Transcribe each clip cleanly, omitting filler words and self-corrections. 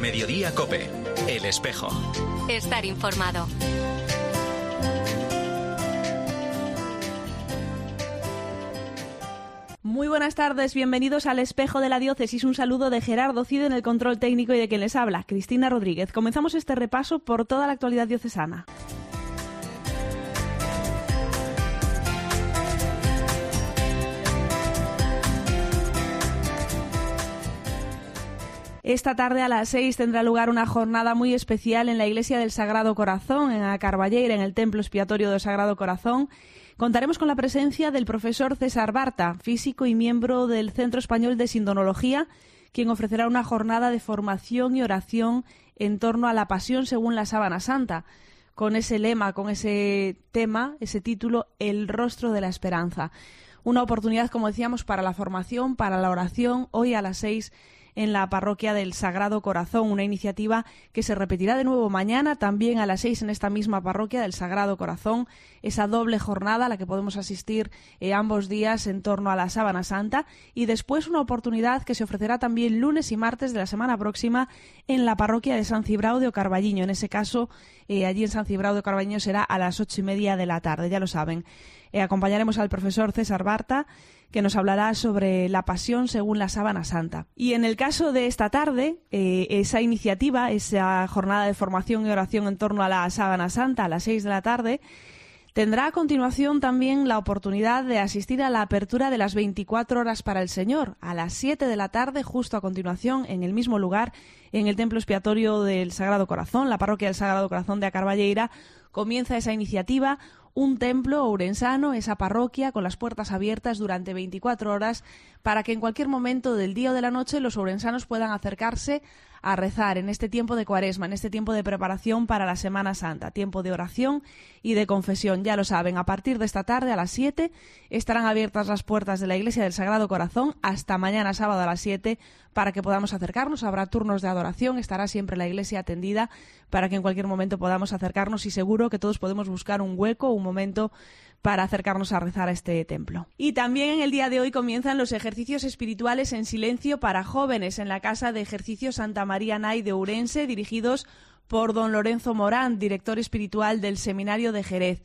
Mediodía COPE. El Espejo. Estar informado. Muy buenas tardes, bienvenidos al Espejo de la Diócesis. Un saludo de Gerardo Cido en el control técnico y de quien les habla, Cristina Rodríguez. Comenzamos este repaso por toda la actualidad diocesana. Esta tarde a las 6 tendrá lugar una jornada muy especial en la Iglesia del Sagrado Corazón, en A Carballeira, en el Templo Expiatorio del Sagrado Corazón. Contaremos con la presencia del profesor César Barta, físico y miembro del Centro Español de Sindonología, quien ofrecerá una jornada de formación y oración en torno a la Pasión según la Sábana Santa, con ese lema, con ese tema, ese título, El rostro de la esperanza. Una oportunidad, como decíamos, para la formación, para la oración, hoy a las 6 en la parroquia del Sagrado Corazón, una iniciativa que se repetirá de nuevo mañana, también a las 6 en esta misma parroquia del Sagrado Corazón, esa doble jornada a la que podemos asistir ambos días en torno a la Sábana Santa, y después una oportunidad que se ofrecerá también lunes y martes de la semana próxima en la parroquia de San Cibrao de Ocarballiño. En ese caso, allí en San Cibrao de Ocarballiño será a las 8:30 de la tarde, ya lo saben. Acompañaremos al profesor César Barta, que nos hablará sobre la Pasión según la Sábana Santa. Y en el caso de esta tarde, esa iniciativa, esa jornada de formación y oración en torno a la Sábana Santa a las 6 de la tarde, tendrá a continuación también la oportunidad de asistir a la apertura de las 24 horas para el Señor, a las 7 de la tarde, justo a continuación, en el mismo lugar, en el Templo Expiatorio del Sagrado Corazón, la parroquia del Sagrado Corazón de A Carballeira, comienza esa iniciativa, un templo ourensano, esa parroquia, con las puertas abiertas durante 24 horas para que en cualquier momento del día o de la noche los ourensanos puedan acercarse a rezar en este tiempo de Cuaresma, en este tiempo de preparación para la Semana Santa, tiempo de oración y de confesión. Ya lo saben, a partir de esta tarde a las 7 estarán abiertas las puertas de la Iglesia del Sagrado Corazón hasta mañana sábado a las 7 para que podamos acercarnos. Habrá turnos de adoración, estará siempre la iglesia atendida para que en cualquier momento podamos acercarnos y seguro que todos podemos buscar un hueco, un momento para acercarnos a rezar a este templo. Y también en el día de hoy comienzan los ejercicios espirituales en silencio para jóvenes en la Casa de Ejercicios Santa María Nay de Ourense, dirigidos por don Lorenzo Morán, director espiritual del Seminario de Jerez.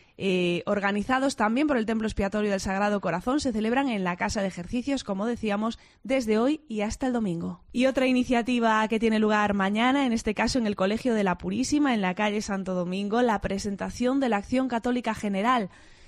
Organizados también por el Templo Expiatorio del Sagrado Corazón, se celebran en la Casa de Ejercicios, como decíamos, desde hoy y hasta el domingo. Y otra iniciativa que tiene lugar mañana, en este caso en el Colegio de la Purísima, en la calle Santo Domingo, la presentación de la Acción Católica General.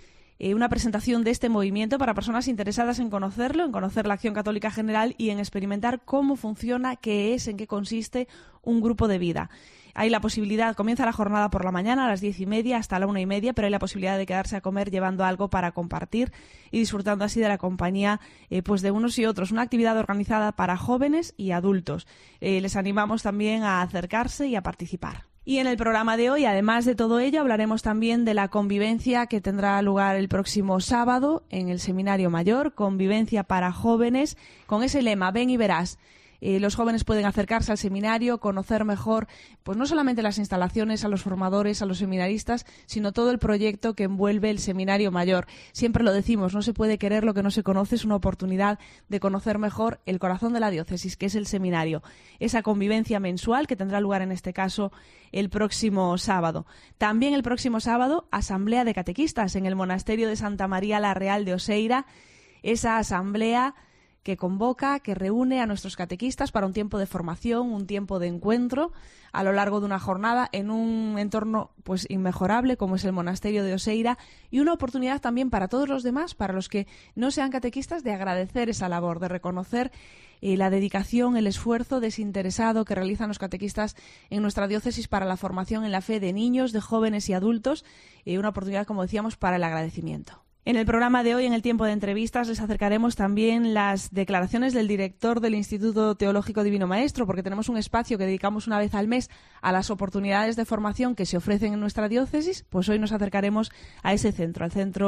Una presentación de este movimiento para personas interesadas en conocerlo, en conocer la Acción Católica General y en experimentar cómo funciona, qué es, en qué consiste un grupo de vida. Hay la posibilidad, comienza la jornada por la mañana a las 10:30 hasta la 1:30, pero hay la posibilidad de quedarse a comer llevando algo para compartir y disfrutando así de la compañía pues de unos y otros. Una actividad organizada para jóvenes y adultos. Les animamos también a acercarse y a participar. Y en el programa de hoy, además de todo ello, hablaremos también de la convivencia que tendrá lugar el próximo sábado en el Seminario Mayor, convivencia para jóvenes, con ese lema, ven y verás. Los jóvenes pueden acercarse al seminario, conocer mejor, pues no solamente las instalaciones, a los formadores, a los seminaristas, sino todo el proyecto que envuelve el Seminario Mayor. Siempre lo decimos, no se puede querer lo que no se conoce, es una oportunidad de conocer mejor el corazón de la diócesis, que es el seminario. Esa convivencia mensual que tendrá lugar en este caso el próximo sábado. También el próximo sábado, asamblea de catequistas en el Monasterio de Santa María la Real de Oseira. Esa asamblea que convoca, que reúne a nuestros catequistas para un tiempo de formación, un tiempo de encuentro a lo largo de una jornada en un entorno pues inmejorable como es el monasterio de Oseira, y una oportunidad también para todos los demás, para los que no sean catequistas, de agradecer esa labor, de reconocer la dedicación, el esfuerzo desinteresado que realizan los catequistas en nuestra diócesis para la formación en la fe de niños, de jóvenes y adultos, y una oportunidad, como decíamos, para el agradecimiento. En el programa de hoy, en el tiempo de entrevistas, les acercaremos también las declaraciones del director del Instituto Teológico Divino Maestro, porque tenemos un espacio que dedicamos una vez al mes a las oportunidades de formación que se ofrecen en nuestra diócesis. Pues hoy nos acercaremos a ese centro,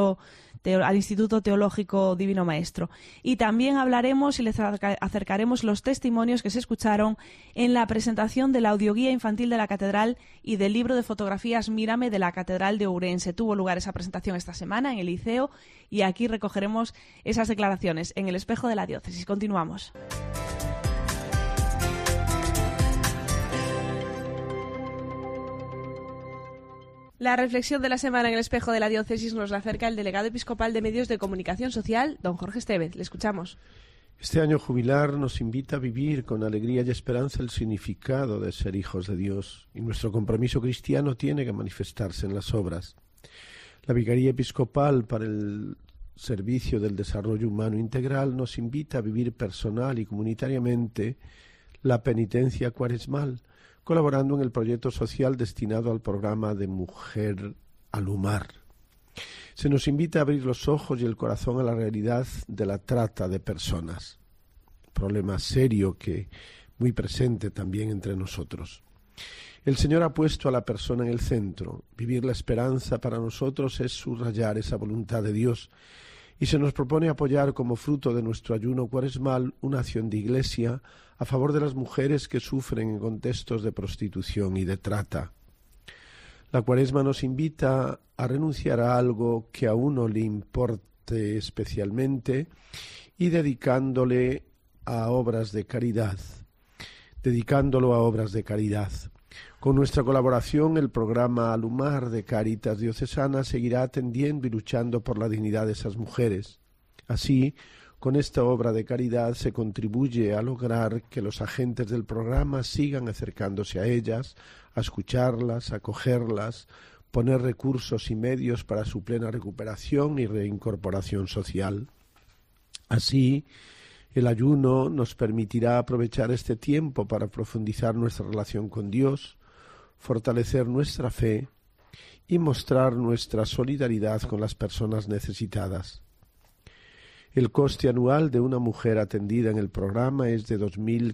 al Instituto Teológico Divino Maestro. Y también hablaremos y les acercaremos los testimonios que se escucharon en la presentación de la audioguía infantil de la Catedral y del libro de fotografías Mírame de la Catedral de Ourense. Tuvo lugar esa presentación esta semana en el liceo y aquí recogeremos esas declaraciones en el Espejo de la Diócesis. Continuamos. La reflexión de la semana en el espejo de la diócesis nos la acerca el delegado episcopal de Medios de Comunicación Social, don Jorge Estevez. Le escuchamos. Este año jubilar nos invita a vivir con alegría y esperanza el significado de ser hijos de Dios, y nuestro compromiso cristiano tiene que manifestarse en las obras. La Vicaría Episcopal para el Servicio del Desarrollo Humano Integral nos invita a vivir personal y comunitariamente la penitencia cuaresmal, colaborando en el proyecto social destinado al programa de Mujer Alumar. Se nos invita a abrir los ojos y el corazón a la realidad de la trata de personas, problema serio que muy presente también entre nosotros. El Señor ha puesto a la persona en el centro. Vivir la esperanza para nosotros es subrayar esa voluntad de Dios, y se nos propone apoyar como fruto de nuestro ayuno cuaresmal una acción de Iglesia a favor de las mujeres que sufren en contextos de prostitución y de trata. La Cuaresma nos invita a renunciar a algo que a uno le importe especialmente y dedicándolo a obras de caridad. Con nuestra colaboración, el programa Alumar de Cáritas Diocesana seguirá atendiendo y luchando por la dignidad de esas mujeres. Así, con esta obra de caridad se contribuye a lograr que los agentes del programa sigan acercándose a ellas, a escucharlas, a acogerlas, poner recursos y medios para su plena recuperación y reincorporación social. Así, el ayuno nos permitirá aprovechar este tiempo para profundizar nuestra relación con Dios, fortalecer nuestra fe y mostrar nuestra solidaridad con las personas necesitadas. El coste anual de una mujer atendida en el programa es de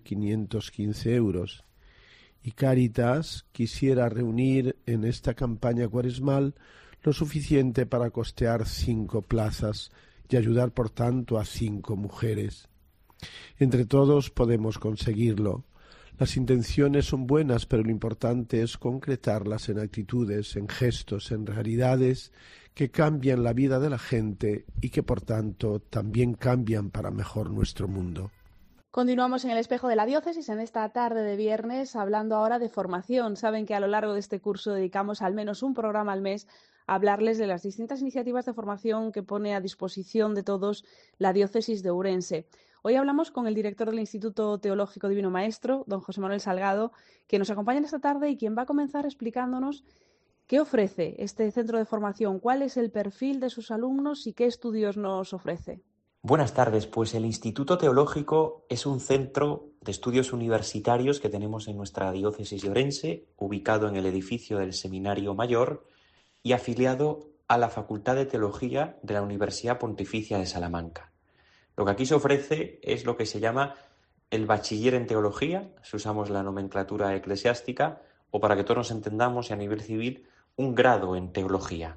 2.515 euros y Cáritas quisiera reunir en esta campaña cuaresmal lo suficiente para costear 5 plazas y ayudar por tanto a 5 mujeres. Entre todos podemos conseguirlo. Las intenciones son buenas, pero lo importante es concretarlas en actitudes, en gestos, en realidades que cambian la vida de la gente y que, por tanto, también cambian para mejor nuestro mundo. Continuamos en el espejo de la diócesis en esta tarde de viernes, hablando ahora de formación. Saben que a lo largo de este curso dedicamos al menos un programa al mes a hablarles de las distintas iniciativas de formación que pone a disposición de todos la diócesis de Ourense. Hoy hablamos con el director del Instituto Teológico Divino Maestro, don José Manuel Salgado, que nos acompaña esta tarde y quien va a comenzar explicándonos qué ofrece este centro de formación, cuál es el perfil de sus alumnos y qué estudios nos ofrece. Buenas tardes, pues el Instituto Teológico es un centro de estudios universitarios que tenemos en nuestra diócesis de Ourense, ubicado en el edificio del Seminario Mayor y afiliado a la Facultad de Teología de la Universidad Pontificia de Salamanca. Lo que aquí se ofrece es lo que se llama el bachiller en teología, si usamos la nomenclatura eclesiástica, o para que todos nos entendamos y a nivel civil, un grado en teología.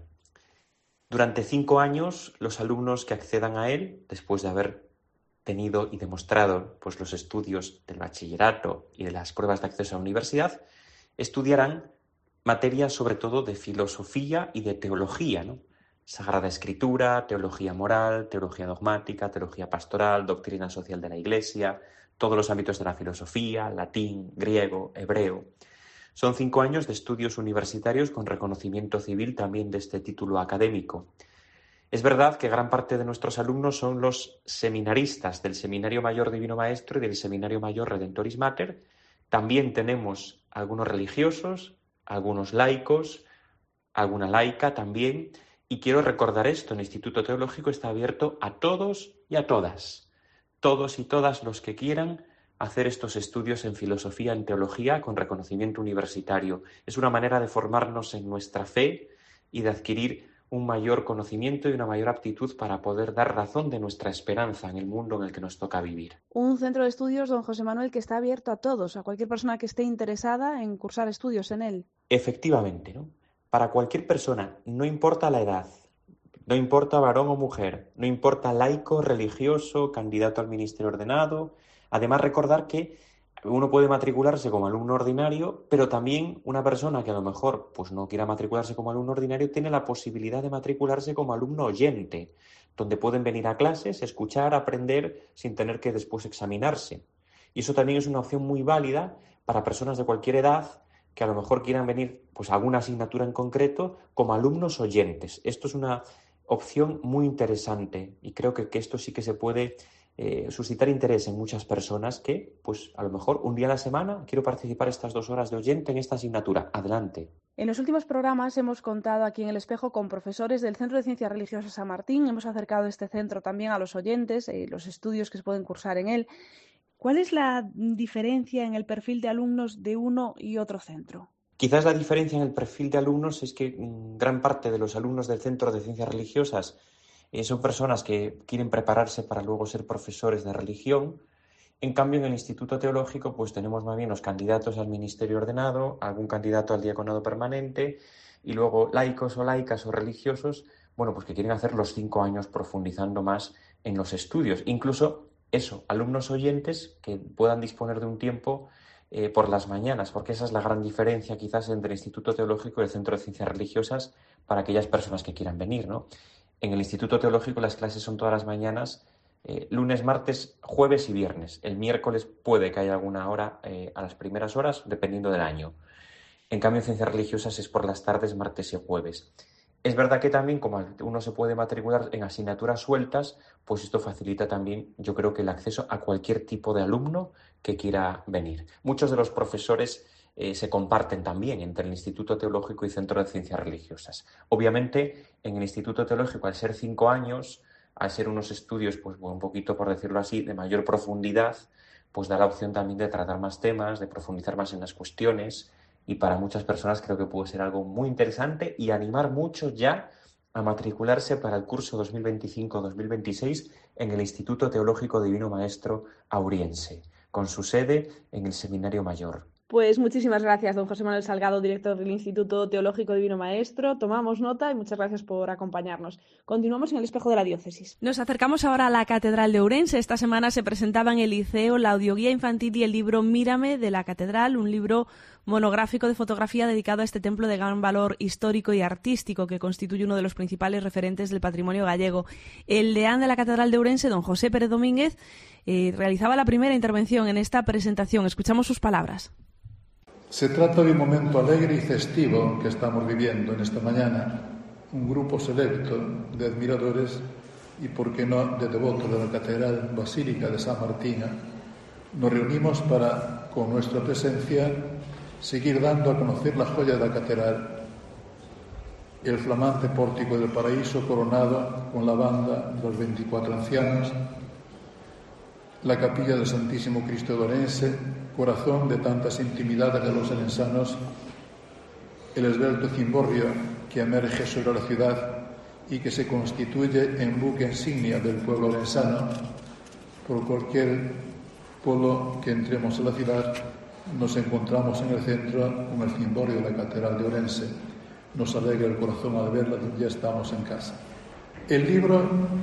Durante 5 años, los alumnos que accedan a él, después de haber tenido y demostrado pues, los estudios del bachillerato y de las pruebas de acceso a la universidad, estudiarán materias sobre todo de filosofía y de teología, ¿no? Sagrada Escritura, teología moral, teología dogmática, teología pastoral, doctrina social de la Iglesia, todos los ámbitos de la filosofía, latín, griego, hebreo. Son 5 años de estudios universitarios con reconocimiento civil también de este título académico. Es verdad que gran parte de nuestros alumnos son los seminaristas del Seminario Mayor Divino Maestro y del Seminario Mayor Redentoris Mater. También tenemos algunos religiosos, algunos laicos, alguna laica también. Y quiero recordar esto, el Instituto Teológico está abierto a todos y a todas. Todos y todas los que quieran hacer estos estudios en filosofía, en teología, con reconocimiento universitario. Es una manera de formarnos en nuestra fe y de adquirir un mayor conocimiento y una mayor aptitud para poder dar razón de nuestra esperanza en el mundo en el que nos toca vivir. Un centro de estudios, don José Manuel, que está abierto a todos, a cualquier persona que esté interesada en cursar estudios en él. Efectivamente, ¿no? Para cualquier persona, no importa la edad, no importa varón o mujer, no importa laico, religioso, candidato al ministerio ordenado. Además, recordar que uno puede matricularse como alumno ordinario, pero también una persona que a lo mejor pues no quiera matricularse como alumno ordinario tiene la posibilidad de matricularse como alumno oyente, donde pueden venir a clases, escuchar, aprender sin tener que después examinarse. Y eso también es una opción muy válida para personas de cualquier edad que a lo mejor quieran venir pues a alguna asignatura en concreto como alumnos oyentes. Esto es una opción muy interesante y creo que esto sí que se puede suscitar interés en muchas personas que, pues a lo mejor un día a la semana quiero participar estas 2 horas de oyente en esta asignatura. Adelante. En los últimos programas hemos contado aquí en El Espejo con profesores del Centro de Ciencias Religiosas San Martín. Hemos acercado este centro también a los oyentes, los estudios que se pueden cursar en él. ¿Cuál es la diferencia en el perfil de alumnos de uno y otro centro? Quizás la diferencia en el perfil de alumnos es que gran parte de los alumnos del Centro de Ciencias Religiosas son personas que quieren prepararse para luego ser profesores de religión. En cambio, en el Instituto Teológico pues tenemos más bien los candidatos al ministerio ordenado, algún candidato al diaconado permanente y luego laicos o laicas o religiosos, bueno, pues que quieren hacer los 5 años profundizando más en los estudios. Incluso eso, alumnos oyentes que puedan disponer de un tiempo por las mañanas, porque esa es la gran diferencia quizás entre el Instituto Teológico y el Centro de Ciencias Religiosas para aquellas personas que quieran venir, ¿no? En el Instituto Teológico las clases son todas las mañanas, lunes, martes, jueves y viernes. El miércoles puede que haya alguna hora a las primeras horas, dependiendo del año. En cambio, en Ciencias Religiosas es por las tardes, martes y jueves. Es verdad que también, como uno se puede matricular en asignaturas sueltas, pues esto facilita también, yo creo, que el acceso a cualquier tipo de alumno que quiera venir. Muchos de los profesores se comparten también entre el Instituto Teológico y Centro de Ciencias Religiosas. Obviamente, en el Instituto Teológico, al ser 5 años, al ser unos estudios, pues un poquito, por decirlo así, de mayor profundidad, pues da la opción también de tratar más temas, de profundizar más en las cuestiones, y para muchas personas creo que puede ser algo muy interesante y animar mucho ya a matricularse para el curso 2025-2026 en el Instituto Teológico Divino Maestro Auriense, con su sede en el Seminario Mayor. Pues muchísimas gracias, don José Manuel Salgado, director del Instituto Teológico Divino Maestro. Tomamos nota y muchas gracias por acompañarnos. Continuamos en El Espejo de la Diócesis. Nos acercamos ahora a la Catedral de Ourense. Esta semana se presentaba en el Liceo la audioguía infantil y el libro Mírame de la Catedral, un libro monográfico de fotografía dedicado a este templo de gran valor histórico y artístico que constituye uno de los principales referentes del patrimonio gallego. El deán de la Catedral de Ourense, don José Pérez Domínguez, realizaba la primera intervención en esta presentación. Escuchamos sus palabras. Se trata de un momento alegre y festivo que estamos viviendo en esta mañana. Un grupo selecto de admiradores y, por qué no, de devotos de la Catedral Basílica de San Martín nos reunimos para, con nuestra presencia, seguir dando a conocer la joya de la catedral, el flamante pórtico del paraíso coronado con la banda de los 24 ancianos, la capilla del Santísimo Cristo de Ourense, corazón de tantas intimidades de los orensanos, el esbelto cimborrio que emerge sobre la ciudad y que se constituye en buque insignia del pueblo orensano. Por cualquier pueblo que entremos a la ciudad, nos encontramos en el centro con el cimborrio de la Catedral de Ourense. Nos alegra el corazón al verla, ya estamos en casa. El libro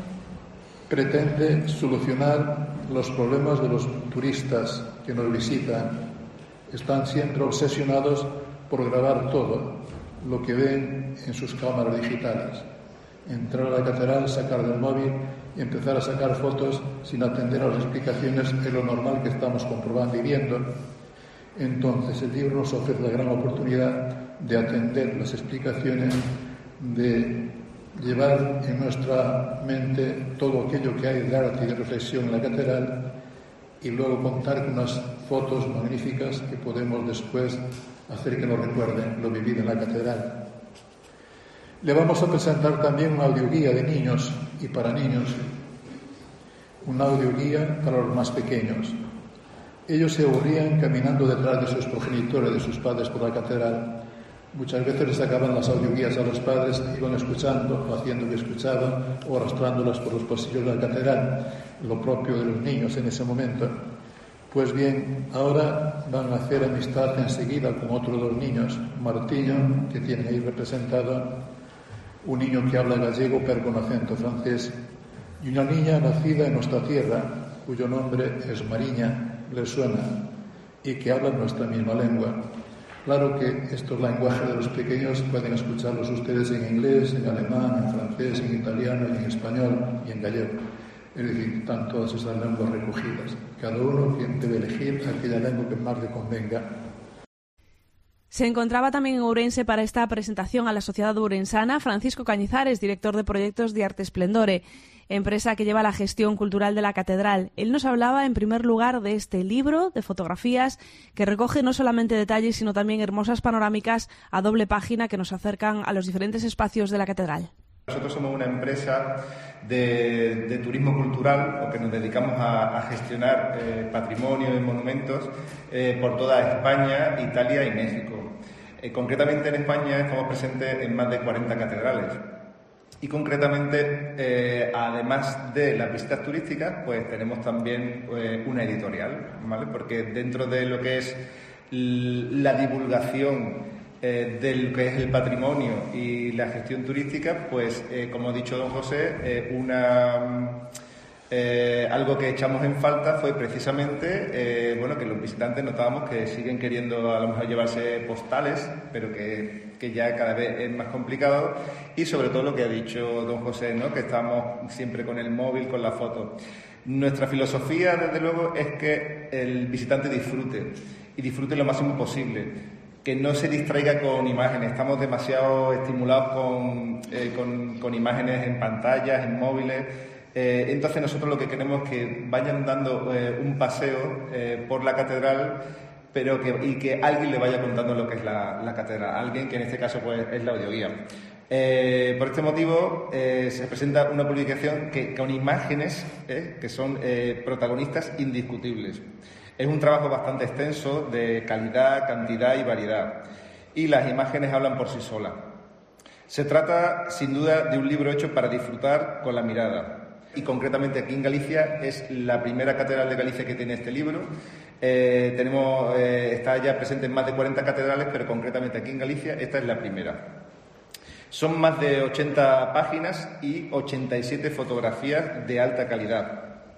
pretende solucionar los problemas de los turistas que nos visitan. Están siempre obsesionados por grabar todo lo que ven en sus cámaras digitales. Entrar a la catedral, sacar del móvil y empezar a sacar fotos sin atender a las explicaciones es lo normal que estamos comprobando y viendo. Entonces el libro nos ofrece la gran oportunidad de atender las explicaciones, de llevar en nuestra mente todo aquello que hay de arte y de reflexión en la catedral y luego contar con unas fotos magníficas que podemos después hacer que nos recuerden lo vivido en la catedral. Le vamos a presentar también una audioguía de niños y para niños, una audioguía para los más pequeños. Ellos se aburrían caminando detrás de sus progenitores, de sus padres por la catedral. Muchas veces les sacaban las audioguías a los padres, iban escuchando, o haciendo que escuchaban, o arrastrándolas por los pasillos de la catedral, lo propio de los niños en ese momento. Pues bien, ahora van a hacer amistad enseguida con otros 2 niños, Martiño, que tienen ahí representado, un niño que habla gallego pero con acento francés, y una niña nacida en nuestra tierra, cuyo nombre es Mariña, le suena, y que habla nuestra misma lengua. Claro que estos lenguajes de los pequeños pueden escucharlos ustedes en inglés, en alemán, en francés, en italiano, en español y en gallego. Es decir, están todas esas lenguas recogidas. Cada uno debe elegir aquella lengua que más le convenga. Se encontraba también en Ourense para esta presentación a la sociedad ourensana Francisco Cañizares, director de proyectos de Arte Esplendore, empresa que lleva la gestión cultural de la catedral. Él nos hablaba en primer lugar de este libro de fotografías que recoge no solamente detalles sino también hermosas panorámicas a doble página que nos acercan a los diferentes espacios de la catedral. Nosotros somos una empresa de turismo cultural, porque nos dedicamos a gestionar patrimonio y monumentos por toda España, Italia y México. Concretamente en España estamos presentes en más de 40 catedrales. Y concretamente, además de las visitas turísticas, pues tenemos también una editorial, ¿vale? Porque dentro de lo que es la divulgación del que es el patrimonio y la gestión turística, pues como ha dicho don José, algo que echamos en falta fue precisamente que los visitantes notábamos que siguen queriendo a lo mejor llevarse postales, pero que ya cada vez es más complicado, y sobre todo lo que ha dicho don José, ¿no? Que estamos siempre con el móvil, con la foto. Nuestra filosofía, desde luego, es que el visitante disfrute lo máximo posible, que no se distraiga con imágenes. Estamos demasiado estimulados con imágenes en pantallas, en móviles. Entonces nosotros lo que queremos es que vayan dando un paseo por la catedral, y que alguien le vaya contando lo que es la catedral, alguien que en este caso pues es la audioguía. Por este motivo se presenta una publicación con imágenes que son protagonistas indiscutibles. Es un trabajo bastante extenso de calidad, cantidad y variedad, y las imágenes hablan por sí solas. Se trata, sin duda, de un libro hecho para disfrutar con la mirada. Y concretamente aquí en Galicia es la primera catedral de Galicia que tiene este libro. Está ya presente en más de 40 catedrales, pero concretamente aquí en Galicia esta es la primera. Son más de 80 páginas y 87 fotografías de alta calidad.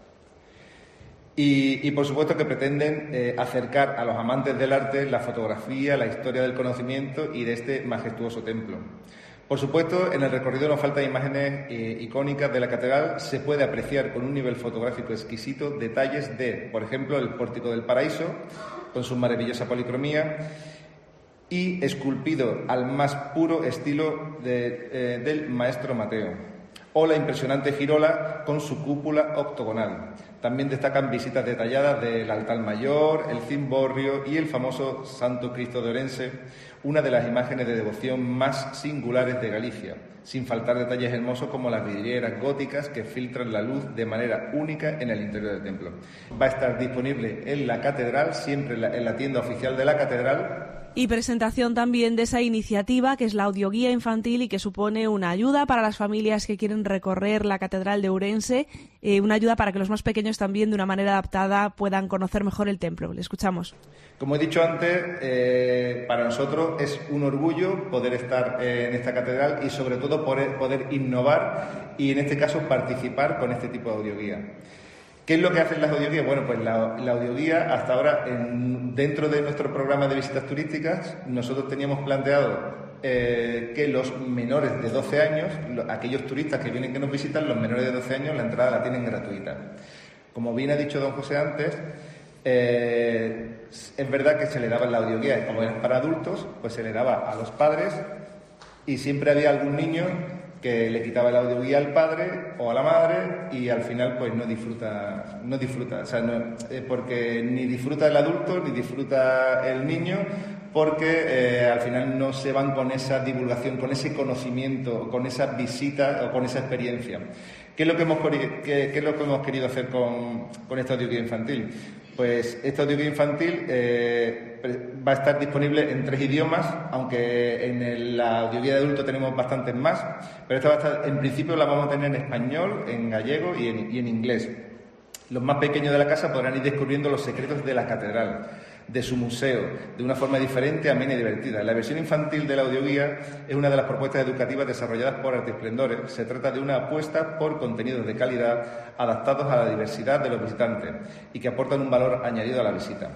Y por supuesto que pretenden acercar a los amantes del arte la fotografía, la historia del conocimiento y de este majestuoso templo. Por supuesto, en el recorrido no faltan imágenes icónicas de la catedral. Se puede apreciar con un nivel fotográfico exquisito detalles de, por ejemplo, el Pórtico del Paraíso, con su maravillosa policromía, y esculpido al más puro estilo del maestro Mateo, o la impresionante girola con su cúpula octogonal. También destacan visitas detalladas del altar mayor, el cimborrio y el famoso Santo Cristo de Ourense, una de las imágenes de devoción más singulares de Galicia, sin faltar detalles hermosos como las vidrieras góticas que filtran la luz de manera única en el interior del templo. Va a estar disponible en la catedral, siempre en la tienda oficial de la catedral. Y presentación también de esa iniciativa que es la audioguía infantil y que supone una ayuda para las familias que quieren recorrer la Catedral de Ourense, una ayuda para que los más pequeños también de una manera adaptada puedan conocer mejor el templo. Le escuchamos. Como he dicho antes, para nosotros es un orgullo poder estar en esta catedral y sobre todo poder innovar y en este caso participar con este tipo de audioguía. ¿Qué es lo que hacen las audioguías? Bueno, pues la audioguía hasta ahora, dentro de nuestro programa de visitas turísticas, nosotros teníamos planteado que los menores de 12 años, aquellos turistas que vienen que nos visitan, los menores de 12 años, la entrada la tienen gratuita. Como bien ha dicho don José antes, es verdad que se le daba la audioguía, como era para adultos, pues se le daba a los padres y siempre había algún niño que le quitaba la audioguía al padre o a la madre y al final pues no disfruta, o sea, porque ni disfruta el adulto ni disfruta el niño, porque al final no se van con esa divulgación, con ese conocimiento, con esa visita o con esa experiencia. ¿Qué es lo que hemos querido hacer con esta audioguía infantil? Pues esta audioguía infantil va a estar disponible en 3 idiomas, aunque en la audioguía de adulto tenemos bastantes más, pero esta va a estar, en principio la vamos a tener en español, en gallego y en inglés. Los más pequeños de la casa podrán ir descubriendo los secretos de la catedral, de su museo, de una forma diferente, amena y divertida. La versión infantil de la audioguía es una de las propuestas educativas desarrolladas por Arte Esplendore. Se trata de una apuesta por contenidos de calidad adaptados a la diversidad de los visitantes y que aportan un valor añadido a la visita.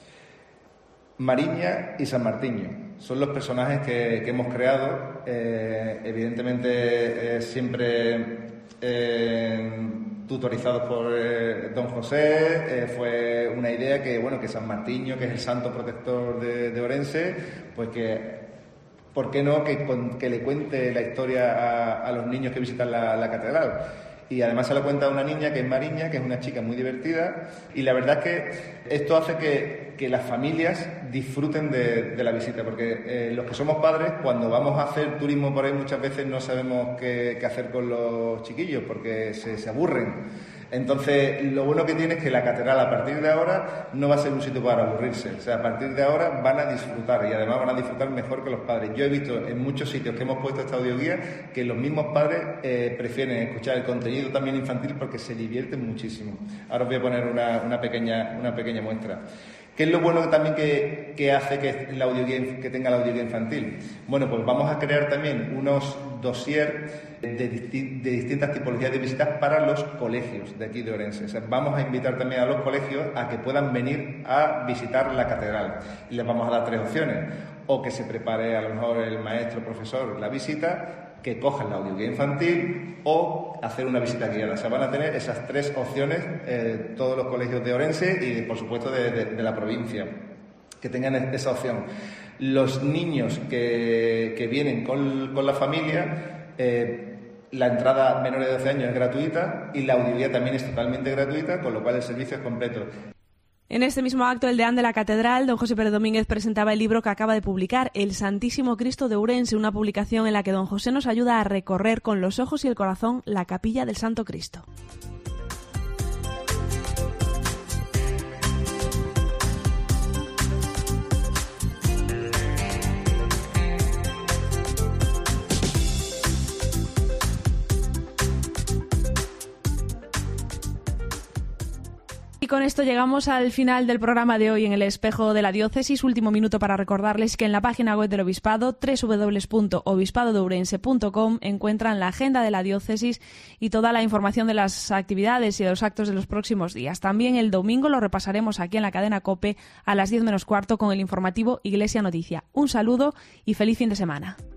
Mariña y San Martiño son los personajes que hemos creado. Evidentemente siempre tutorizados por don José. Fue una idea que San Martiño, que es el santo protector de Orense, pues que, ¿por qué no?, que le cuente la historia a los niños que visitan la catedral. Y además se lo cuenta a una niña que es Mariña, que es una chica muy divertida, y la verdad es que esto hace que las familias disfruten de la visita, porque los que somos padres, cuando vamos a hacer turismo por ahí, muchas veces no sabemos qué hacer con los chiquillos, porque se aburren. Entonces, lo bueno que tiene es que la catedral a partir de ahora no va a ser un sitio para aburrirse. O sea, a partir de ahora van a disfrutar, y además van a disfrutar mejor que los padres. Yo he visto en muchos sitios que hemos puesto esta audioguía que los mismos padres prefieren escuchar el contenido también infantil porque se divierten muchísimo. Ahora os voy a poner una pequeña muestra. ¿Qué es lo bueno también que hace que tenga la audioguía infantil? Bueno, pues vamos a crear también unos dossier de distintas tipologías de visitas para los colegios de aquí de Orense. O sea, vamos a invitar también a los colegios a que puedan venir a visitar la catedral. Y les vamos a dar 3 opciones. O que se prepare a lo mejor el maestro, profesor, la visita, que cojan la audioguía infantil o hacer una visita guiada. O sea, van a tener esas 3 opciones todos los colegios de Orense y, por supuesto, de la provincia, que tengan esa opción. Los niños que vienen con la familia, la entrada menor de 12 años es gratuita y la audioguía también es totalmente gratuita, con lo cual el servicio es completo. En este mismo acto, el deán de la catedral, don José Pérez Domínguez, presentaba el libro que acaba de publicar, El Santísimo Cristo de Ourense, una publicación en la que don José nos ayuda a recorrer con los ojos y el corazón la capilla del Santo Cristo. Y con esto llegamos al final del programa de hoy en El Espejo de la Diócesis. Último minuto para recordarles que en la página web del Obispado, www.obispadodourense.com, encuentran la agenda de la Diócesis y toda la información de las actividades y de los actos de los próximos días. También el domingo lo repasaremos aquí en la cadena COPE a las 10 menos cuarto con el informativo Iglesia Noticia. Un saludo y feliz fin de semana.